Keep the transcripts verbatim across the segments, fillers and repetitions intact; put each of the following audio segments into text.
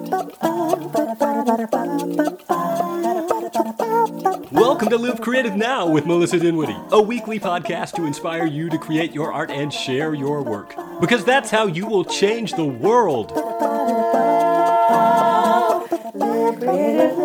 Welcome to Live Creative Now with Melissa Dinwiddie, a weekly podcast to inspire you to create your art and share your work. Because that's how you will change the world. Live Creative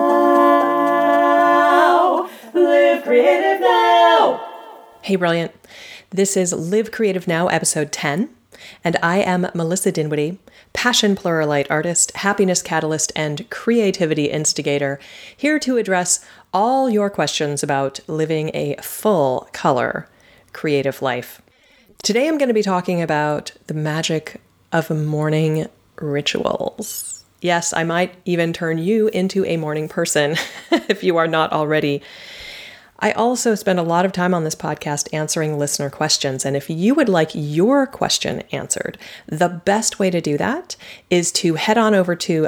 Now. Live Creative Now. Hey, Brilliant. This is Live Creative Now, episode ten, and I am Melissa Dinwiddie, passion pluralite artist, happiness catalyst, and creativity instigator, here to address all your questions about living a full color creative life. Today I'm going to be talking about the magic of morning rituals. Yes, I might even turn you into a morning person if you are not already. I also spend a lot of time on this podcast answering listener questions, and if you would like your question answered, the best way to do that is to head on over to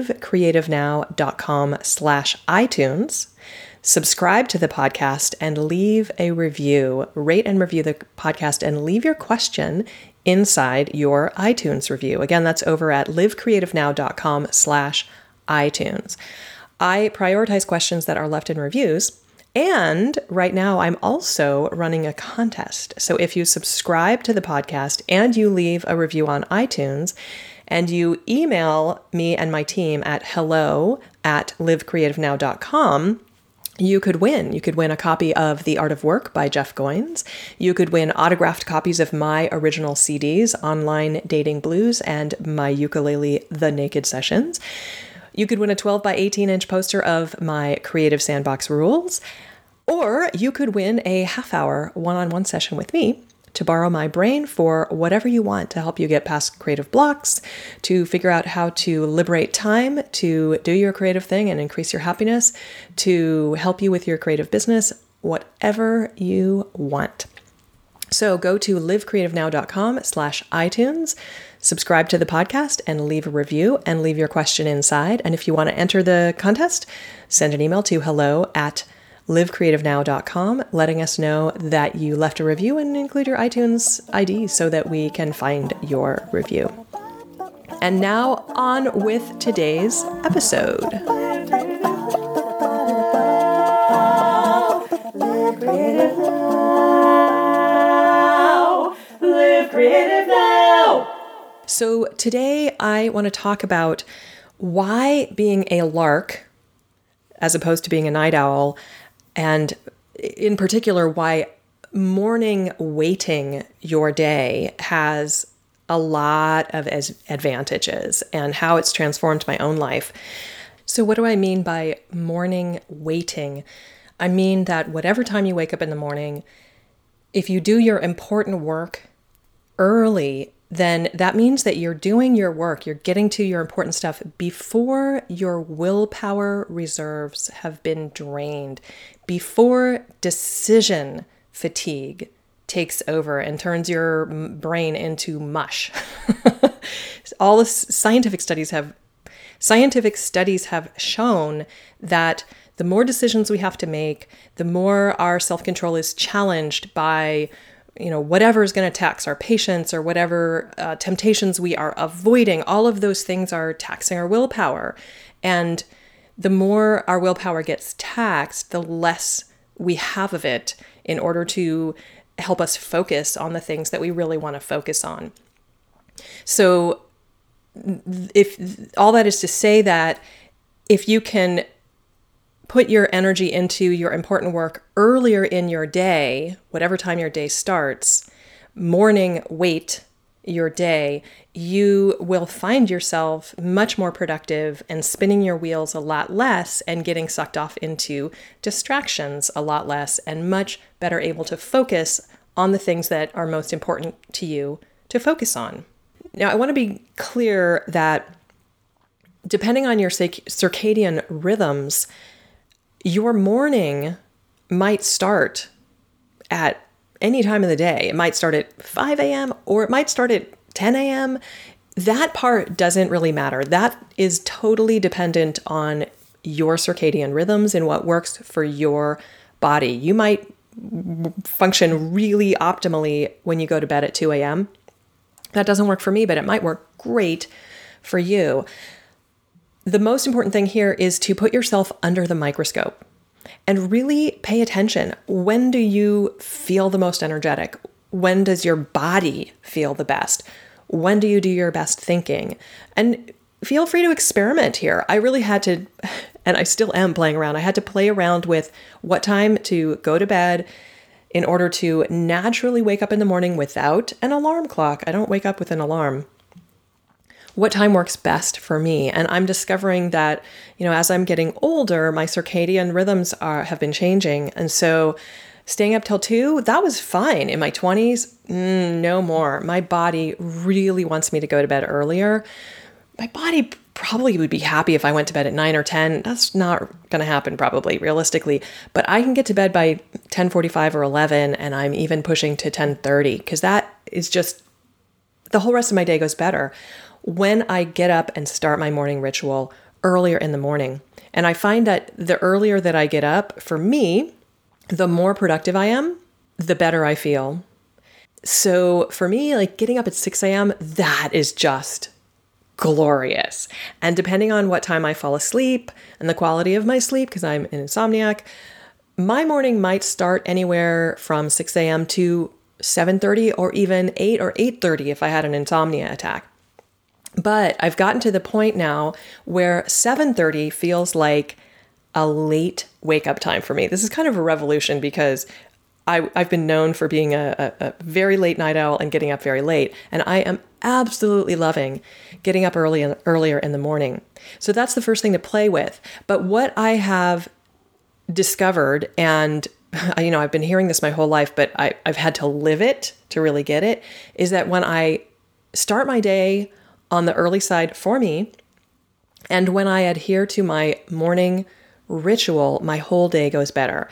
livecreativenow.com slash iTunes, subscribe to the podcast, and leave a review. Rate and review the podcast and leave your question inside your iTunes review. Again, that's over at livecreativenow.com slash iTunes. I prioritize questions that are left in reviews. And right now, I'm also running a contest. So if you subscribe to the podcast and you leave a review on iTunes and you email me and my team at hello at livecreativenow dot com, you could win. You could win a copy of The Art of Work by Jeff Goins. You could win autographed copies of my original C Ds, Online Dating Blues, and my ukulele, The Naked Sessions. You could win a twelve by eighteen inch poster of my Creative Sandbox rules, or you could win a half hour one-on-one session with me to borrow my brain for whatever you want to help you get past creative blocks, to figure out how to liberate time to do your creative thing and increase your happiness, to help you with your creative business, whatever you want. So go to livecreativenow.com slash iTunes, subscribe to the podcast and leave a review and leave your question inside. And if you want to enter the contest, send an email to hello at livecreativenow dot com, letting us know that you left a review and include your iTunes I D so that we can find your review. And now on with today's episode. Live Creative Now. Live Creative Now. So today I want to talk about why being a lark, as opposed to being a night owl, and in particular, why morning waiting your day has a lot of as advantages and how it's transformed my own life. So what do I mean by morning waiting? I mean that whatever time you wake up in the morning, if you do your important work early, then that means that you're doing your work, you're getting to your important stuff before your willpower reserves have been drained, before decision fatigue takes over and turns your brain into mush. All the scientific studies have scientific studies have shown that the more decisions we have to make, the more our self-control is challenged by you know, whatever is going to tax our patience or whatever uh, temptations we are avoiding, all of those things are taxing our willpower. And the more our willpower gets taxed, the less we have of it in order to help us focus on the things that we really want to focus on. So if all that is to say that if you can put your energy into your important work earlier in your day, whatever time your day starts, morning wait your day, you will find yourself much more productive and spinning your wheels a lot less and getting sucked off into distractions a lot less and much better able to focus on the things that are most important to you to focus on. Now, I want to be clear that depending on your circadian rhythms, your morning might start at any time of the day. It might start at five a.m. or it might start at ten a.m. That part doesn't really matter. That is totally dependent on your circadian rhythms and what works for your body. You might function really optimally when you go to bed at two a.m. That doesn't work for me, but it might work great for you. the most important thing here is to put yourself under the microscope and really pay attention. When do you feel the most energetic? When does your body feel the best? When do you do your best thinking? And feel free to experiment here. I really had to, and I still am playing around. I had to play around with what time to go to bed in order to naturally wake up in the morning without an alarm clock. I don't wake up with an alarm. What time works best for me? And I'm discovering that, you know, as I'm getting older, my circadian rhythms are have been changing. And so staying up till two, that was fine. In my twenties, mm, no more. My body really wants me to go to bed earlier. My body probably would be happy if I went to bed at nine or ten. That's not going to happen probably, realistically. But I can get to bed by ten forty-five or eleven, and I'm even pushing to ten thirty, because that is just, the whole rest of my day goes better when I get up and start my morning ritual earlier in the morning. And I find that the earlier that I get up, for me, the more productive I am, the better I feel. So for me, like getting up at six a.m., that is just glorious. And depending on what time I fall asleep and the quality of my sleep, because I'm an insomniac, my morning might start anywhere from six a.m. to seven thirty or even eight or eight thirty if I had an insomnia attack. But I've gotten to the point now where seven thirty feels like a late wake up time for me. This is kind of a revolution because I, I've been known for being a, a, a very late night owl and getting up very late. And I am absolutely loving getting up early and earlier in the morning. So that's the first thing to play with. But what I have discovered, and you know, I've been hearing this my whole life, but I, I've had to live it to really get it, is that when I start my day on the early side for me, and when I adhere to my morning ritual, my whole day goes better.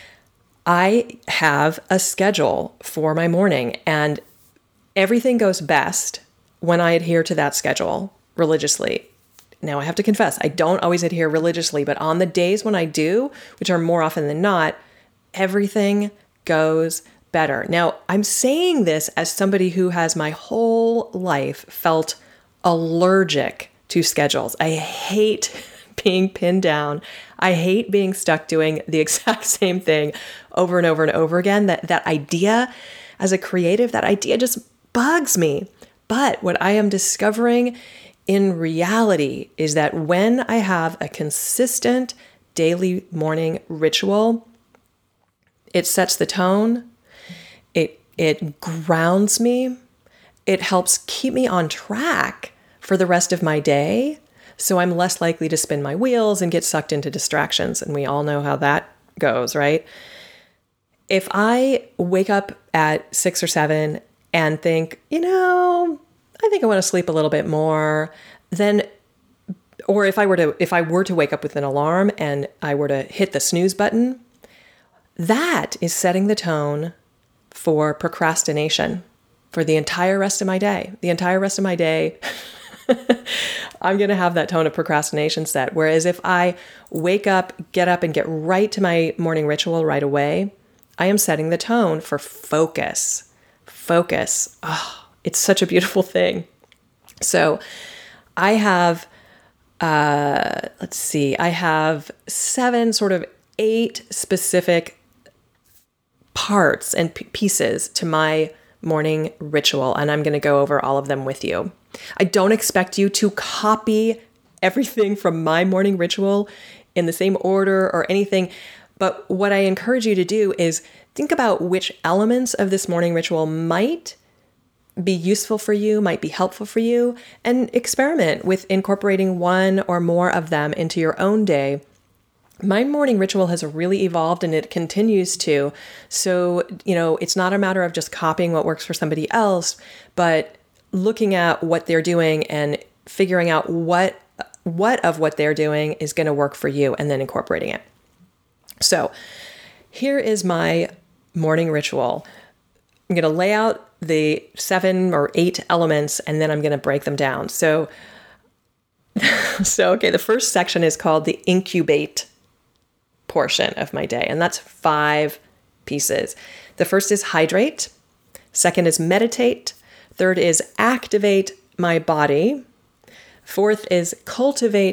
I have a schedule for my morning, and everything goes best when I adhere to that schedule religiously. Now, I have to confess, I don't always adhere religiously, but on the days when I do, which are more often than not, everything goes better. Now, I'm saying this as somebody who has my whole life felt allergic to schedules. I hate being pinned down. I hate being stuck doing the exact same thing over and over and over again. That that idea, as a creative, that idea just bugs me. But what I am discovering in reality is that when I have a consistent daily morning ritual, it sets the tone. It it grounds me. It helps keep me on track for the rest of my day. So I'm less likely to spin my wheels and get sucked into distractions. And we all know how that goes, right? If I wake up at six or seven and think, you know, I think I want to sleep a little bit more, then, or if I were to, if I were to wake up with an alarm and I were to hit the snooze button, that is setting the tone for procrastination for the entire rest of my day. The entire rest of my day, I'm going to have that tone of procrastination set. Whereas if I wake up, get up, and get right to my morning ritual right away, I am setting the tone for focus. Focus. Oh, it's such a beautiful thing. So I have, uh, let's see, I have seven, sort of eight specific parts and p- pieces to my morning ritual, and I'm going to go over all of them with you. I don't expect you to copy everything from my morning ritual in the same order or anything, but what I encourage you to do is think about which elements of this morning ritual might be useful for you, might be helpful for you, and experiment with incorporating one or more of them into your own day. My morning ritual has really evolved, and it continues to. So, you know, it's not a matter of just copying what works for somebody else, but looking at what they're doing and figuring out what what of what they're doing is going to work for you, and then incorporating it. So here is my morning ritual. I'm going to lay out the seven or eight elements, and then I'm going to break them down. So, so okay, the first section is called the incubate portion of my day, and that's five pieces. The first is hydrate. Second is meditate. Third is activate my body. Fourth is cultivate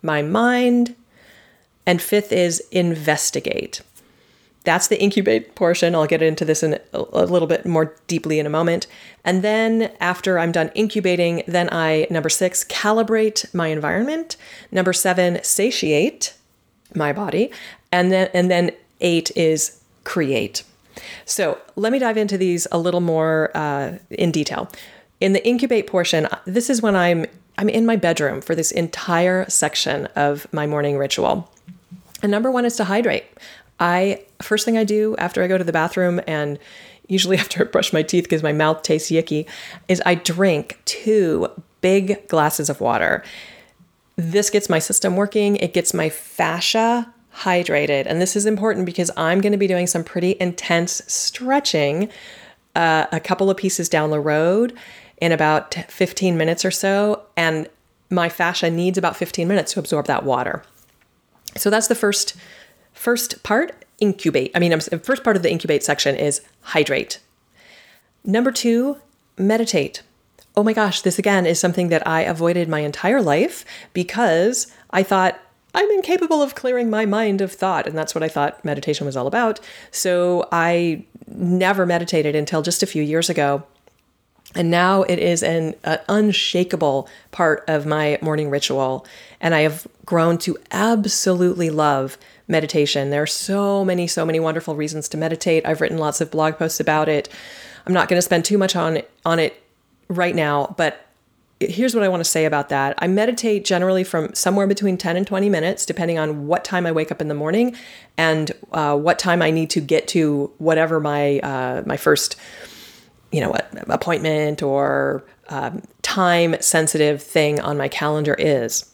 my mind. And fifth is investigate. That's the incubate portion. I'll get into this in a little bit more deeply in a moment. And then after I'm done incubating, then I, number six, calibrate my environment. Number seven, satiate my body. And then, and then eight is create. So let me dive into these a little more uh, in detail. In the incubate portion, this is when I'm I'm in my bedroom for this entire section of my morning ritual. And number one is to hydrate. I first thing I do after I go to the bathroom, and usually after I brush my teeth because my mouth tastes yicky, is I drink two big glasses of water. This gets my system working. It gets my fascia hydrated. And this is important because I'm going to be doing some pretty intense stretching uh, a couple of pieces down the road in about fifteen minutes or so. And my fascia needs about fifteen minutes to absorb that water. So that's the first first part, incubate. I mean, the first part of the incubate section is hydrate. Number two, meditate. Oh my gosh, this again is something that I avoided my entire life because I thought I'm incapable of clearing my mind of thought. And that's what I thought meditation was all about. So I never meditated until just a few years ago. And now it is an, an unshakable part of my morning ritual. And I have grown to absolutely love meditation. There are so many, so many wonderful reasons to meditate. I've written lots of blog posts about it. I'm not going to spend too much on, on it right now, but here's what I want to say about that. I meditate generally from somewhere between ten and twenty minutes, depending on what time I wake up in the morning and uh, what time I need to get to whatever my uh, my first you know, appointment or um, time-sensitive thing on my calendar is.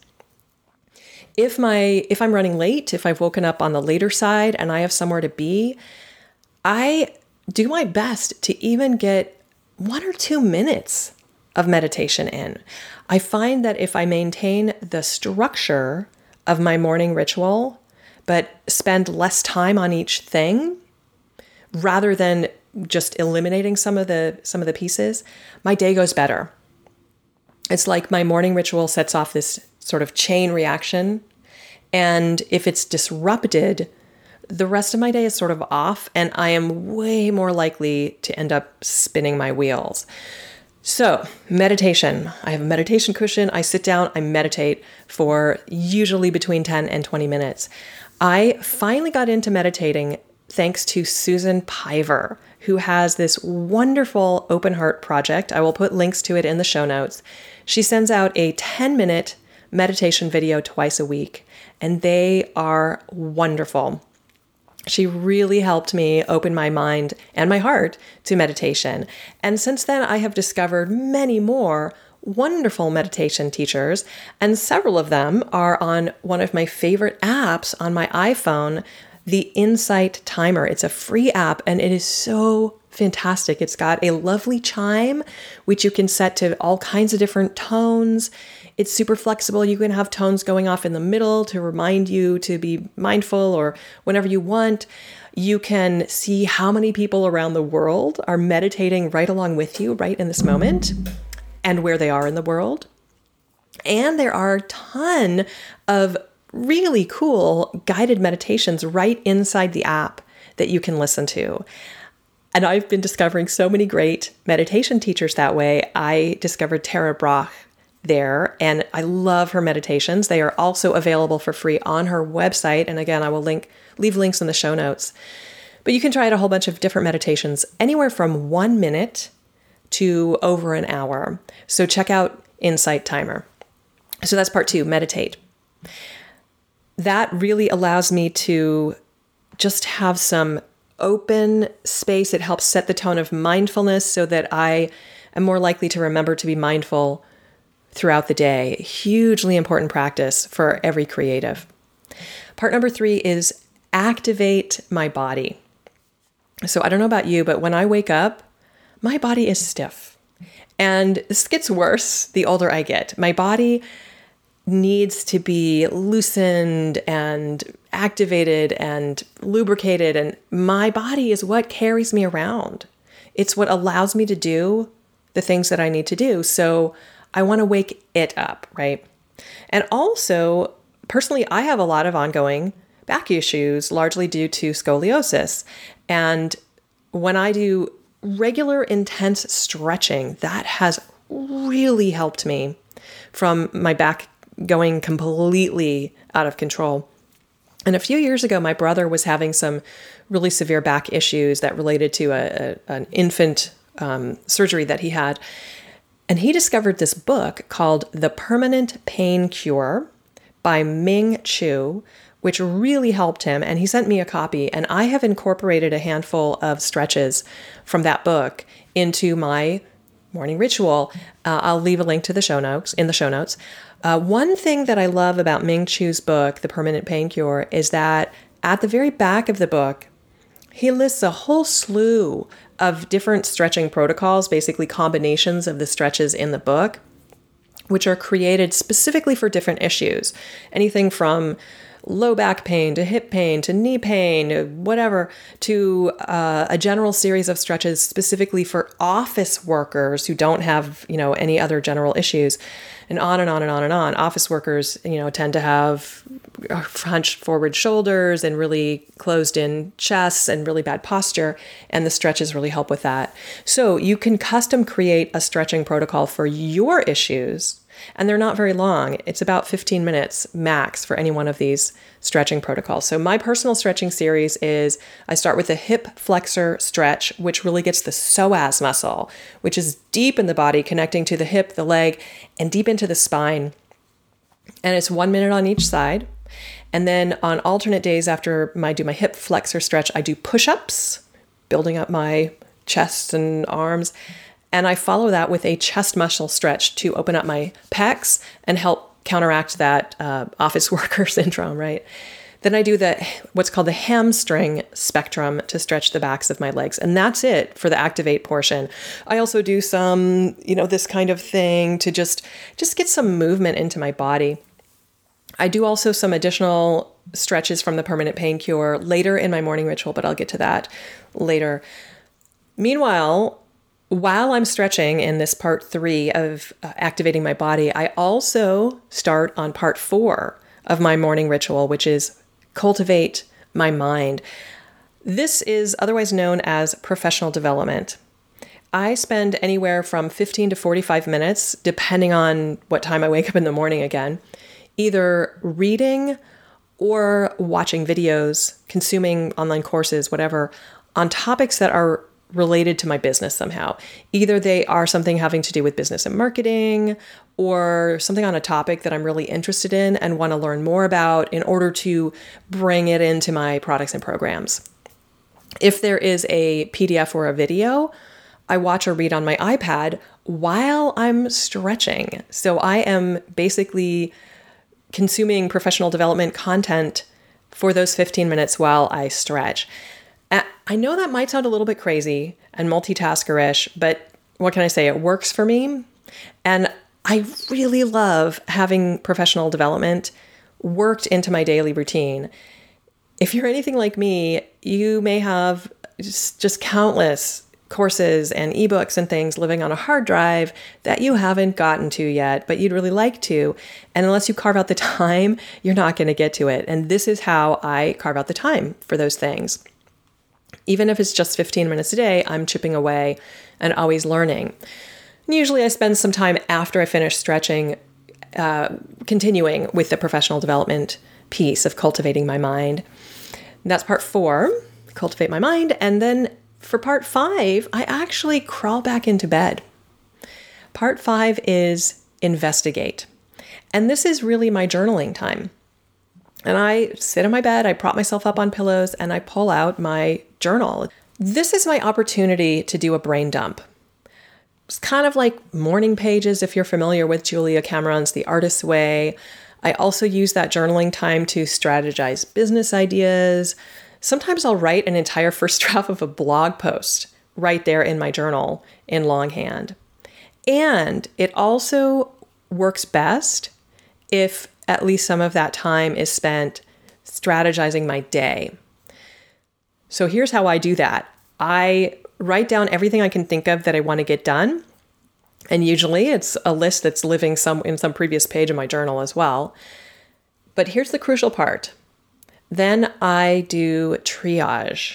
If my if I'm running late, if I've woken up on the later side and I have somewhere to be, I do my best to even get one or two minutes of meditation in. I find that if I maintain the structure of my morning ritual, but spend less time on each thing, rather than just eliminating some of the some of the pieces, my day goes better. It's like my morning ritual sets off this sort of chain reaction. And if it's disrupted, the rest of my day is sort of off, and I am way more likely to end up spinning my wheels. So, meditation. I have a meditation cushion. I sit down, I meditate for usually between ten and twenty minutes. I finally got into meditating thanks to Susan Piver, who has this wonderful open heart project. I will put links to it in the show notes. She sends out a ten minute meditation video twice a week, and they are wonderful. She really helped me open my mind and my heart to meditation. And since then, I have discovered many more wonderful meditation teachers, and several of them are on one of my favorite apps on my iPhone, the Insight Timer. It's a free app, and it is so fantastic. It's got a lovely chime, which you can set to all kinds of different tones. It's super flexible. You can have tones going off in the middle to remind you to be mindful or whenever you want. You can see how many people around the world are meditating right along with you right in this moment and where they are in the world. And there are a ton of really cool guided meditations right inside the app that you can listen to. And I've been discovering so many great meditation teachers that way. I discovered Tara Brach there, and I love her meditations. They are also available for free on her website. And again, I will link leave links in the show notes. But you can try out a whole bunch of different meditations, anywhere from one minute to over an hour. So check out Insight Timer. So that's part two, meditate. That really allows me to just have some open space. It helps set the tone of mindfulness so that I am more likely to remember to be mindful throughout the day. Hugely important practice for every creative. Part number three is activate my body. So I don't know about you, but when I wake up, my body is stiff. And this gets worse the older I get. My body needs to be loosened and activated and lubricated. And my body is what carries me around. It's what allows me to do the things that I need to do. So I want to wake it up, right? And also, personally, I have a lot of ongoing back issues, largely due to scoliosis. And when I do regular intense stretching, that has really helped me from my back going completely out of control. And a few years ago, my brother was having some really severe back issues that related to a, a, an infant um, surgery that he had. And he discovered this book called The Permanent Pain Cure by Ming Chu, which really helped him. And he sent me a copy. And I have incorporated a handful of stretches from that book into my morning ritual. Uh, I'll leave a link to the show notes in the show notes. Uh, one thing that I love about Ming Chu's book, The Permanent Pain Cure, is that at the very back of the book, he lists a whole slew of different stretching protocols, basically combinations of the stretches in the book, which are created specifically for different issues. Anything from low back pain to hip pain to knee pain, whatever, to uh, a general series of stretches specifically for office workers who don't have, you know, any other general issues, and on and on and on and on. Office workers, you know, tend to have hunched forward shoulders and really closed in chests and really bad posture, and the stretches really help with that. So you can custom create a stretching protocol for your issues. And they're not very long. It's about fifteen minutes max for any one of these stretching protocols. So my personal stretching series is I start with a hip flexor stretch, which really gets the psoas muscle, which is deep in the body, connecting to the hip, the leg, and deep into the spine. And it's one minute on each side. And then on alternate days after I do my hip flexor stretch, I do push-ups, building up my chest and arms. And I follow that with a chest muscle stretch to open up my pecs and help counteract that uh, office worker syndrome, right? Then I do the what's called the hamstring spectrum to stretch the backs of my legs. And that's it for the activate portion. I also do some, you know, this kind of thing to just, just get some movement into my body. I do also some additional stretches from the Permanent Pain Cure later in my morning ritual, but I'll get to that later. Meanwhile, while I'm stretching in this part three of uh, activating my body, I also start on part four of my morning ritual, which is cultivate my mind. This is otherwise known as professional development. I spend anywhere from fifteen to forty-five minutes, depending on what time I wake up in the morning again, either reading or watching videos, consuming online courses, whatever, on topics that are related to my business somehow. Either they are something having to do with business and marketing, or something on a topic that I'm really interested in and want to learn more about in order to bring it into my products and programs. If there is a P D F or a video, I watch or read on my iPad while I'm stretching. So I am basically consuming professional development content for those fifteen minutes while I stretch. I know that might sound a little bit crazy and multitasker-ish, but what can I say? It works for me. And I really love having professional development worked into my daily routine. If you're anything like me, you may have just, just countless courses and ebooks and things living on a hard drive that you haven't gotten to yet, but you'd really like to. And unless you carve out the time, you're not going to get to it. And this is how I carve out the time for those things. Even if it's just fifteen minutes a day, I'm chipping away and always learning. And usually I spend some time after I finish stretching, uh, continuing with the professional development piece of cultivating my mind. And that's part four, cultivate my mind. And then for part five, I actually crawl back into bed. Part five is investigate. And this is really my journaling time. And I sit in my bed, I prop myself up on pillows, and I pull out my journal. This is my opportunity to do a brain dump. It's kind of like morning pages, if you're familiar with Julia Cameron's The Artist's Way. I also use that journaling time to strategize business ideas. Sometimes I'll write an entire first draft of a blog post right there in my journal in longhand. And it also works best if at least some of that time is spent strategizing my day. So here's how I do that. I write down everything I can think of that I want to get done. And usually it's a list that's living some in some previous page of my journal as well. But here's the crucial part. Then I do triage.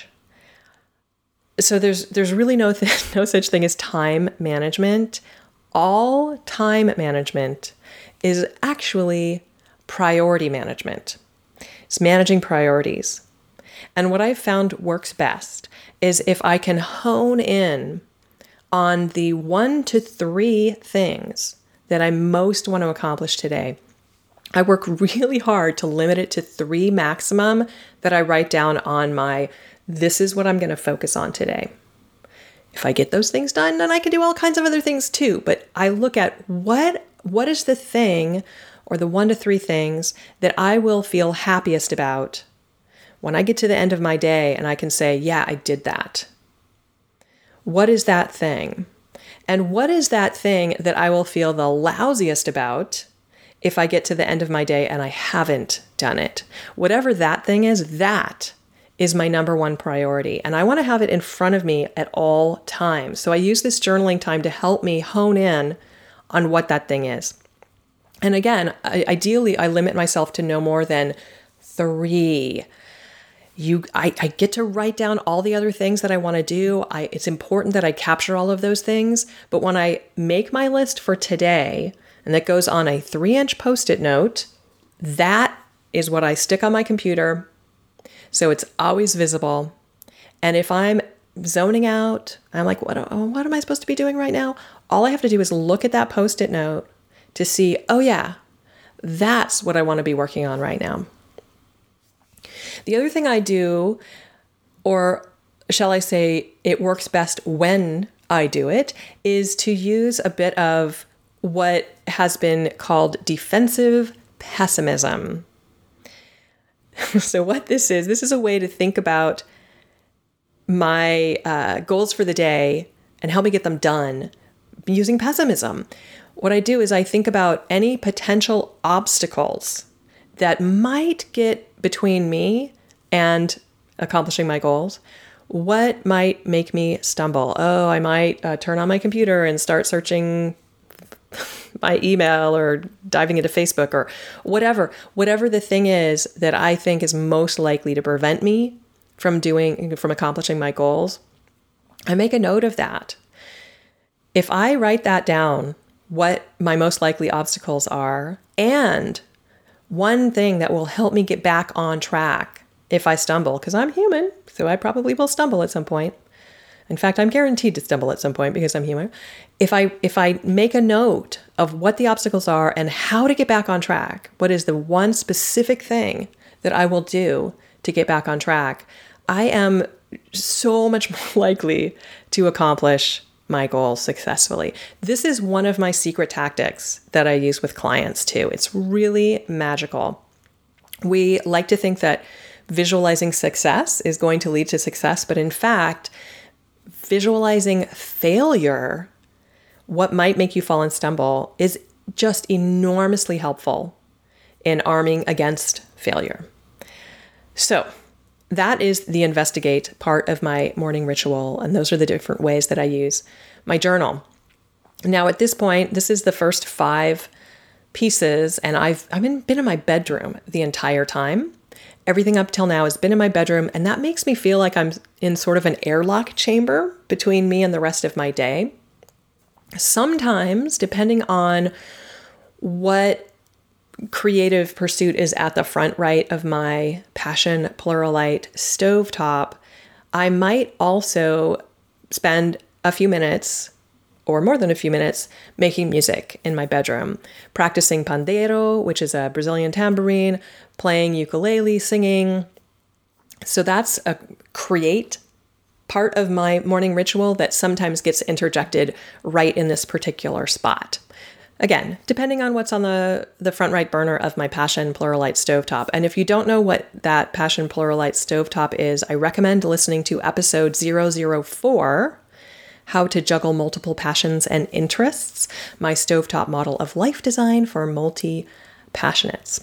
So there's there's really no th- no such thing as time management. All time management is actually priority management. It's managing priorities. And what I've found works best is if I can hone in on the one to three things that I most want to accomplish today. I work really hard to limit it to three maximum that I write down on my, this is what I'm going to focus on today. If I get those things done, then I can do all kinds of other things too. But I look at what what is the thing or the one to three things that I will feel happiest about when I get to the end of my day and I can say, yeah, I did that. What is that thing? And what is that thing that I will feel the lousiest about if I get to the end of my day and I haven't done it? Whatever that thing is, that is my number one priority. And I want to have it in front of me at all times. So I use this journaling time to help me hone in on what that thing is. And again, I, ideally, I limit myself to no more than three. You, I, I get to write down all the other things that I want to do. I, it's important that I capture all of those things. But when I make my list for today, and that goes on a three-inch Post-it note, that is what I stick on my computer. So it's always visible. And if I'm zoning out, I'm like, what, oh, what am I supposed to be doing right now? All I have to do is look at that Post-it note to see, oh yeah, that's what I want to be working on right now. The other thing I do, or shall I say, it works best when I do it, is to use a bit of what has been called defensive pessimism. So what this is, this is a way to think about my uh, goals for the day and help me get them done using pessimism. What I do is I think about any potential obstacles that might get between me and accomplishing my goals. What might make me stumble? Oh, I might uh, turn on my computer and start searching my email or diving into Facebook or whatever. Whatever the thing is that I think is most likely to prevent me from doing, from accomplishing my goals, I make a note of that. If I write that down, what my most likely obstacles are, and one thing that will help me get back on track if I stumble, because I'm human, so I probably will stumble at some point. In fact, I'm guaranteed to stumble at some point because I'm human. If I if I make a note of what the obstacles are and how to get back on track, what is the one specific thing that I will do to get back on track, I am so much more likely to accomplish my goals successfully. This is one of my secret tactics that I use with clients too. It's really magical. We like to think that visualizing success is going to lead to success, but in fact, visualizing failure, what might make you fall and stumble, is just enormously helpful in arming against failure. So that is the investigate part of my morning ritual, and those are the different ways that I use my journal. Now, at this point, this is the first five pieces, and I've I've been, been in my bedroom the entire time. Everything up till now has been in my bedroom, and that makes me feel like I'm in sort of an airlock chamber between me and the rest of my day. Sometimes, depending on what creative pursuit is at the front right of my Passion Pluralite stovetop, I might also spend a few minutes or more than a few minutes making music in my bedroom, practicing pandeiro, which is a Brazilian tambourine, playing ukulele, singing. So that's a create part of my morning ritual that sometimes gets interjected right in this particular spot. Again, depending on what's on the, the front right burner of my Passion Pluralite stovetop. And if you don't know what that Passion Pluralite stovetop is, I recommend listening to episode zero zero four, How to Juggle Multiple Passions and Interests, my stovetop model of life design for multi-passionates.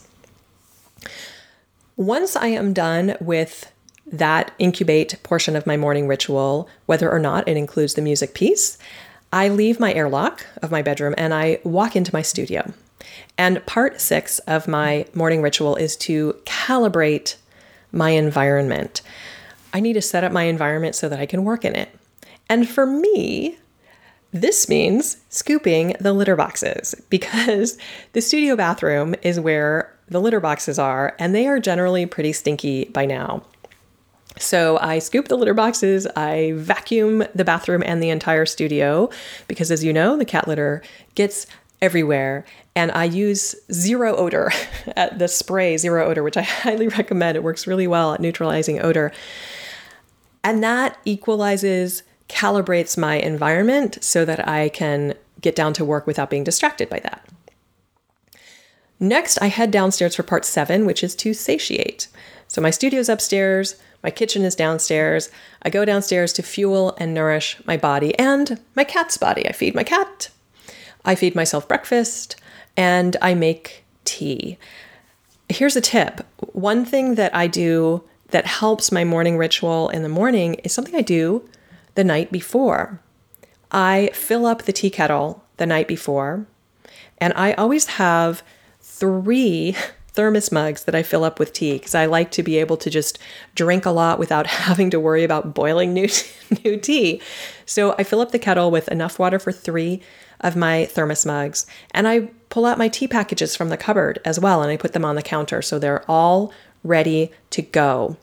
Once I am done with that incubate portion of my morning ritual, whether or not it includes the music piece, I leave my airlock of my bedroom and I walk into my studio. And part six of my morning ritual is to calibrate my environment. I need to set up my environment so that I can work in it. And for me, this means scooping the litter boxes, because the studio bathroom is where the litter boxes are, and they are generally pretty stinky by now. So I scoop the litter boxes, I vacuum the bathroom and the entire studio, because as you know, the cat litter gets everywhere. And I use zero odor, at the spray zero odor, which I highly recommend. It works really well at neutralizing odor. And that equalizes, calibrates my environment so that I can get down to work without being distracted by that. Next, I head downstairs for part seven, which is to satiate. So my studio's upstairs, my kitchen is downstairs. I go downstairs to fuel and nourish my body and my cat's body. I feed my cat, I feed myself breakfast, and I make tea. Here's a tip. One thing that I do that helps my morning ritual in the morning is something I do the night before. I fill up the tea kettle the night before, and I always have three thermos mugs that I fill up with tea, because I like to be able to just drink a lot without having to worry about boiling new, new tea. So I fill up the kettle with enough water for three of my thermos mugs, and I pull out my tea packages from the cupboard as well, and I put them on the counter so they're all ready to go.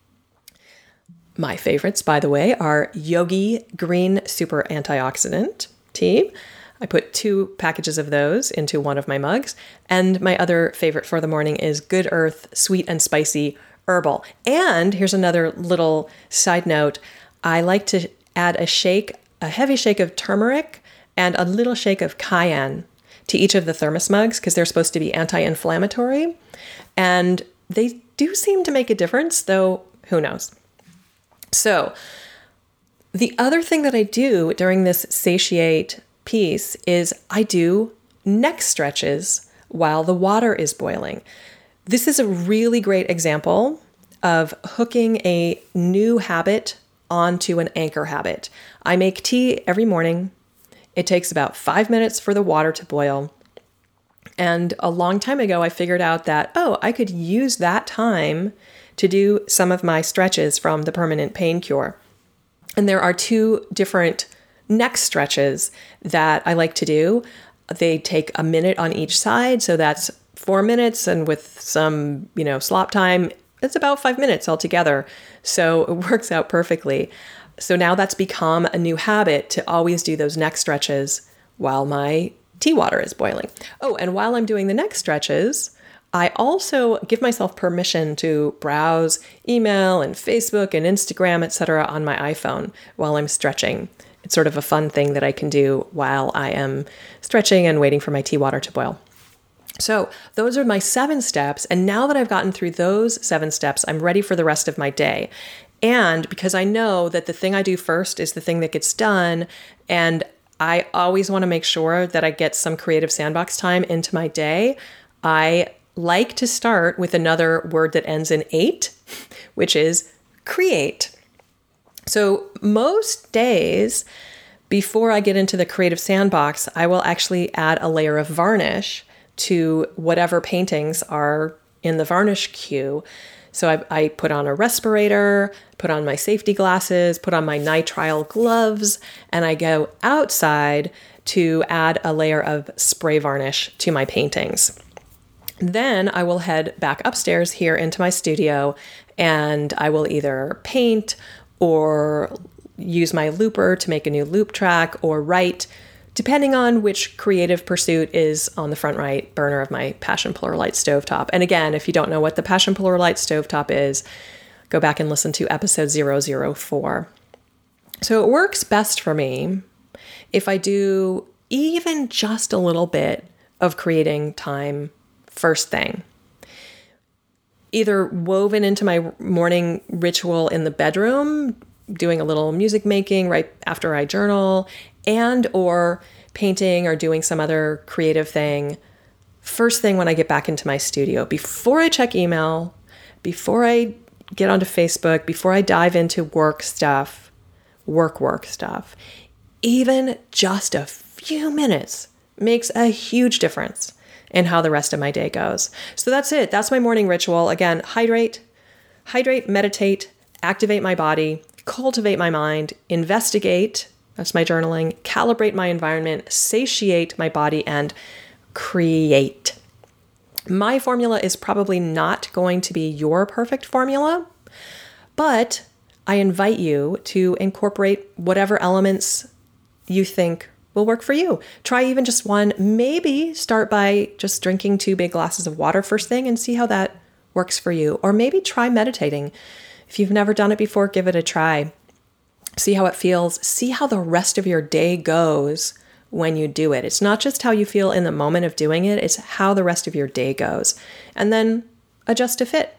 My favorites, by the way, are Yogi Green Super Antioxidant tea. I put two packages of those into one of my mugs. And my other favorite for the morning is Good Earth Sweet and Spicy Herbal. And here's another little side note. I like to add a shake, a heavy shake of turmeric and a little shake of cayenne to each of the thermos mugs, because they're supposed to be anti-inflammatory. And they do seem to make a difference, though who knows. So the other thing that I do during this satiate piece is I do neck stretches while the water is boiling. This is a really great example of hooking a new habit onto an anchor habit. I make tea every morning. It takes about five minutes for the water to boil. And a long time ago, I figured out that, oh, I could use that time to do some of my stretches from the Permanent Pain Cure. And there are two different neck stretches that I like to do. They take a minute on each side, so that's four minutes, and with some, you know, slop time, it's about five minutes altogether. So it works out perfectly. So now that's become a new habit to always do those neck stretches while my tea water is boiling. Oh, and while I'm doing the neck stretches, I also give myself permission to browse email and Facebook and Instagram, et cetera on my iPhone while I'm stretching. It's sort of a fun thing that I can do while I am stretching and waiting for my tea water to boil. So those are my seven steps. And now that I've gotten through those seven steps, I'm ready for the rest of my day. And because I know that the thing I do first is the thing that gets done, and I always want to make sure that I get some creative sandbox time into my day, I like to start with another word that ends in eight, which is create. So most days before I get into the creative sandbox, I will actually add a layer of varnish to whatever paintings are in the varnish queue. So I, I put on a respirator, put on my safety glasses, put on my nitrile gloves, and I go outside to add a layer of spray varnish to my paintings. Then I will head back upstairs here into my studio, and I will either paint or use my looper to make a new loop track or write, depending on which creative pursuit is on the front right burner of my Passion Pluralite stovetop. And again, if you don't know what the Passion Pluralite stovetop is, go back and listen to episode zero zero four. So it works best for me if I do even just a little bit of creating time first thing, either woven into my morning ritual in the bedroom, doing a little music making right after I journal, and or painting or doing some other creative thing first thing when I get back into my studio, before I check email, before I get onto Facebook, before I dive into work stuff, work work stuff. Even just a few minutes makes a huge difference. in how the rest of my day goes. So that's it. That's my morning ritual. Again, hydrate, hydrate, meditate, activate my body, cultivate my mind, investigate, that's my journaling, calibrate my environment, satiate my body, and create. My formula is probably not going to be your perfect formula, but I invite you to incorporate whatever elements you think will work for you. Try even just one. Maybe start by just drinking two big glasses of water first thing and see how that works for you. Or maybe try meditating. If you've never done it before, give it a try. See how it feels. See how the rest of your day goes when you do it. It's not just how you feel in the moment of doing it, it's how the rest of your day goes. And then adjust to fit.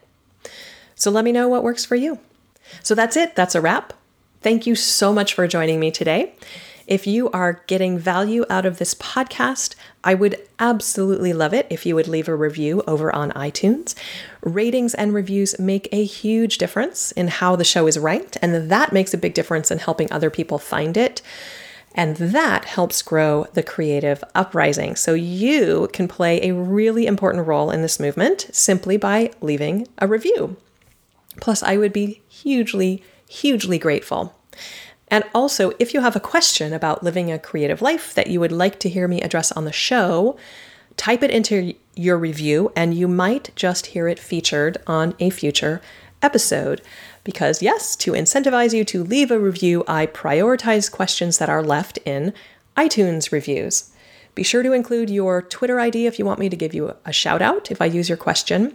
So let me know what works for you. So that's it. That's a wrap. Thank you so much for joining me today. If you are getting value out of this podcast, I would absolutely love it if you would leave a review over on iTunes. Ratings and reviews make a huge difference in how the show is ranked, and that makes a big difference in helping other people find it. And that helps grow the creative uprising. So you can play a really important role in this movement simply by leaving a review. Plus, I would be hugely, hugely grateful. And also, if you have a question about living a creative life that you would like to hear me address on the show, type it into your review and you might just hear it featured on a future episode. Because yes, to incentivize you to leave a review, I prioritize questions that are left in iTunes reviews. Be sure to include your Twitter I D if you want me to give you a shout out if I use your question.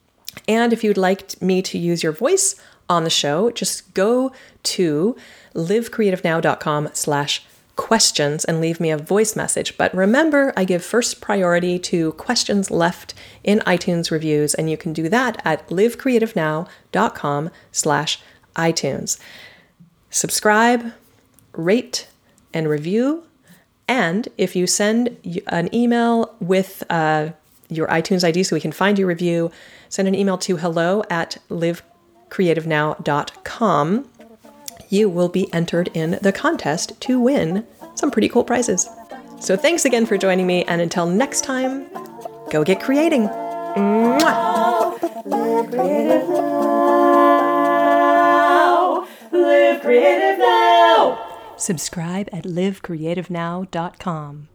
And if you'd like me to use your voice on the show, just go to livecreativenow.com slash questions and leave me a voice message. But remember, I give first priority to questions left in iTunes reviews, and you can do that at livecreativenow.com slash iTunes. Subscribe, rate, and review. And if you send an email with uh, your iTunes I D so we can find your review, send an email to hello at livecreativenow dot com. You will be entered in the contest to win some pretty cool prizes. So thanks again for joining me, and until next time, go get creating. Mwah! Live creative now. Live creative now. Subscribe at live creative now dot com.